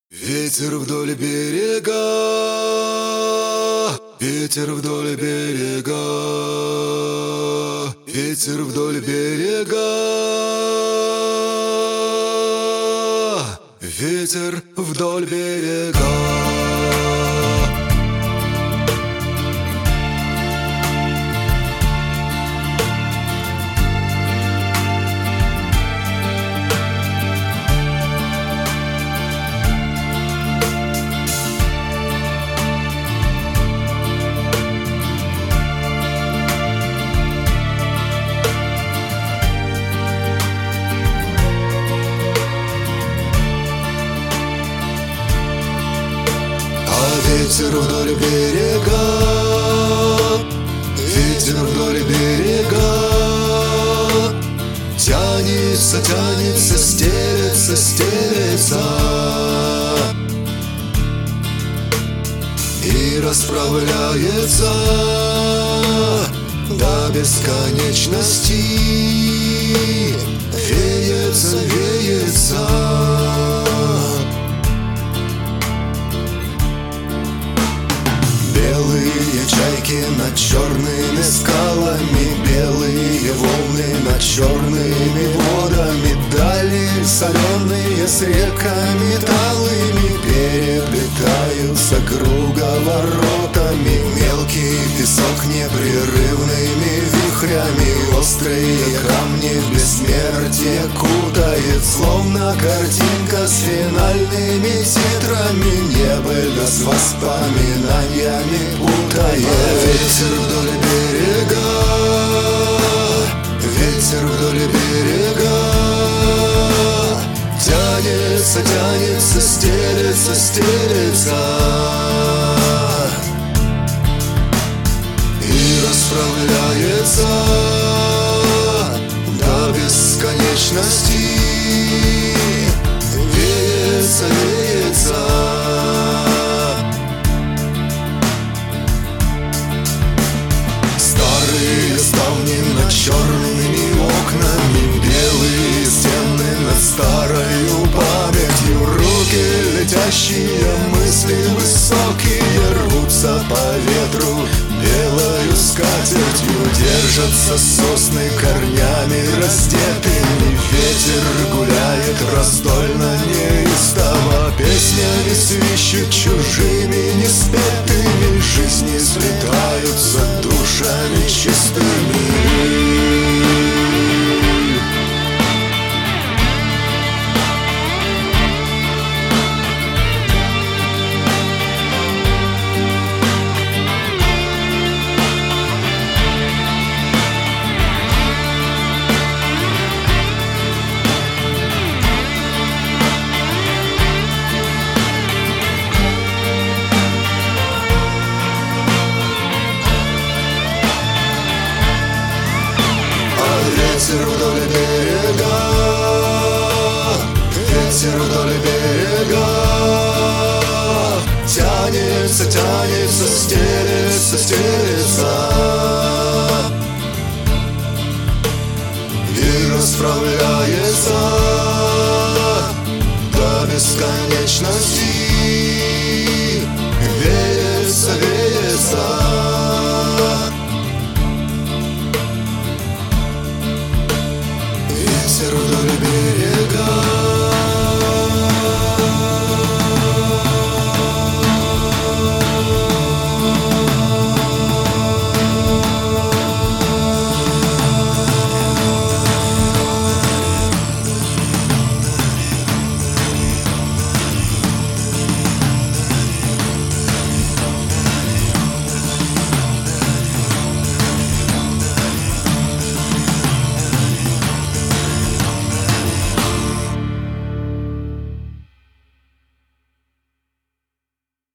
Ветер вдоль берега, ветер вдоль берега, ветер вдоль берега, ветер вдоль берега. Ветер вдоль берега, ветер вдоль берега, тянется, тянется, стелется, стелется и расправляется до бесконечности, веется, веется. Белые чайки над черными скалами, белые волны над черными водами, дали соленые с реками талыми переплетаются круговоротами. Мелкий песок непрерывными вихрями, острые камни в бессмертие кутает, словно картинка с финальными титрами, небо с воспоминаниями путает. Ветер вдоль берега, ветер вдоль берега, тянется, тянется, стелется, стелется и расправляется до бесконечности, веется, веется. Ставни над черными окнами, белые стены над старою памятью, руки летящие, мысли высокие рвутся по ветру белою скатертью, держатся сосны корнями раздетыми, ветер гуляет раздольно неистово, песнями свищут чужими неспетыми, жизни сплетаются душами чистыми. Ветер вдоль берега, ветер вдоль берега, тянется, тянется, стелется, стелется и расправляется до бесконечности.